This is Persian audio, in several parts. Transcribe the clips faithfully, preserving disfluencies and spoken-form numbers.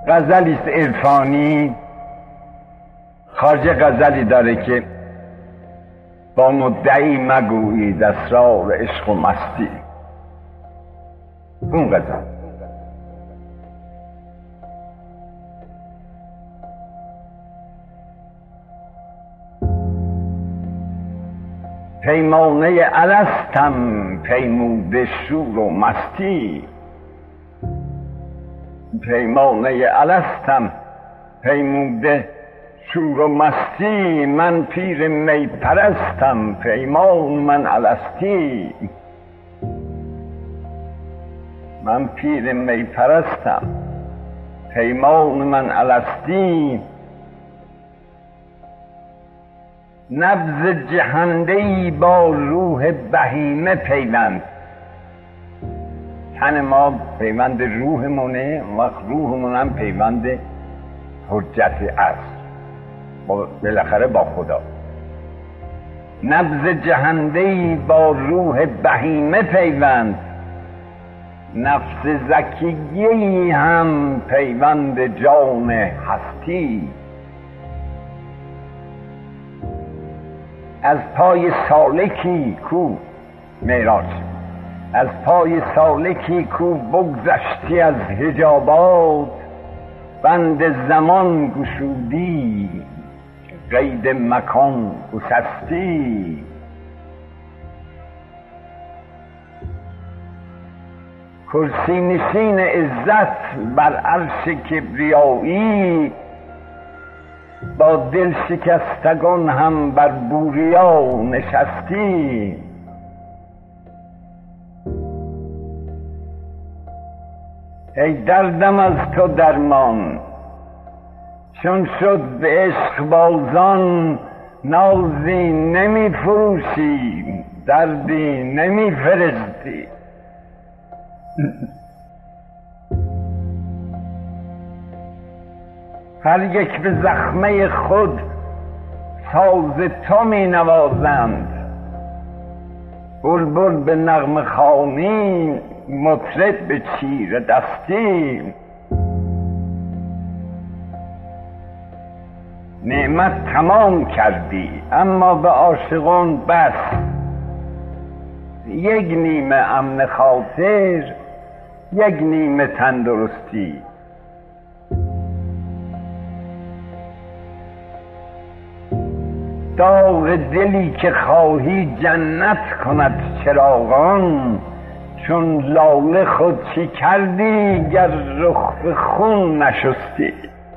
غزلی است عرفانی. خواجه غزلی داره که با مدعی مگویید اسرار عشق و مستی. اون غزل پیمانه الستم پیموده شور و مستی، پیمانه الستم پیموده شور و مستی، من پیر می پرستم پیمان من الستی، من پیر می پرستم پیمان من الستی. نبض جهنده‌ای با روح بهیمه پیوند، تن ما پیوند روحمونه، وقت روحمون هم پیوند حجت است بالاخره با خدا. نبض جهنده‌ای با روح بهیمه پیوند، نفس زکیه‌ای هم پیوند جان هستی. از پای سالکی کو معراج، از پای سالکی کو بگذشتی از حجابات، بند زمان گشودی قید مکان گسستی. کرسی نشین عزت بر عرش کبریایی، با دل شکستگان هم بر بوریا نشستی. ای دردم از تو درمان، چون شد به عشق بازان، نازی نمی فروشی دردی نمی فرستی. هر یک به زخمه خود ساز تو می نوازند، بلبل به نغمه خوانی مطرب به چیره دستی. نعمت تمام کردی اما به عاشقان بس، یک نیمه امن خاطر یک نیمه تندرستی. داغ دلی که خواهی جنت کند چراغان، چون لاله خود چی کردی گر رخ به خون نشستی.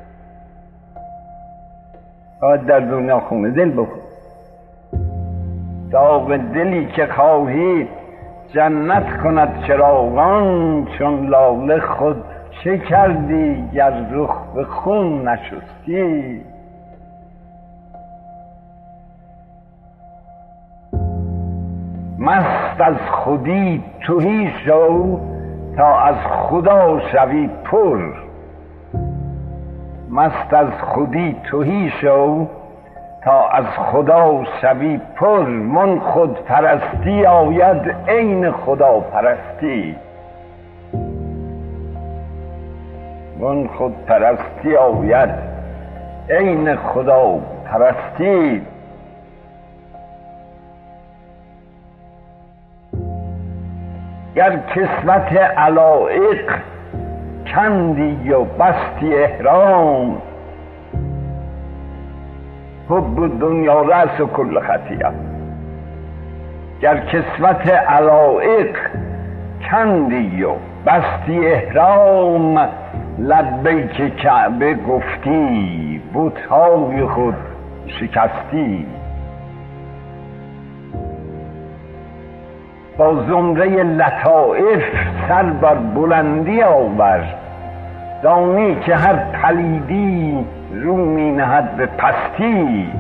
باید در دنیا خون دل بخور. داغ دلی که خواهی جنت کند چراغان، چون لاله خود چه کردی گر رخ به خون نشستی. مست از خودی تهی شو تا از خدا شوی پر، مست از خودی تهی شو تا از خدا شوی پر. من خود پرستی آید عین خدا پرستی، من خود پرستی آید عین خدا پرستی. گر کسوت علایق کندی و بستی احرام، حب دنیا رأس کل خطیه. گر کسوت علایق کندی و بستی احرام، لبیک کعبه گفتی بت‌های خود شکستی. با زمره لطائف سر بر بلندی آور، دانی که هر پلیدی رو می نهد به پستی.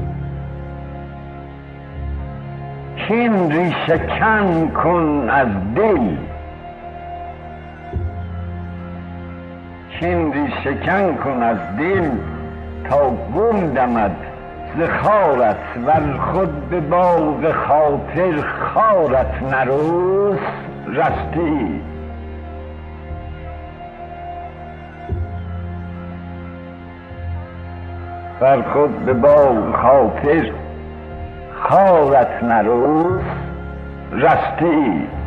کین ریشه کن کن از دل، کین ریشه کن کن از دل تا گل دمد ز خارت، ور خود به باغ خاطر خارت نرست رستی. بر خود به باغ خاطر خارت نروز رستی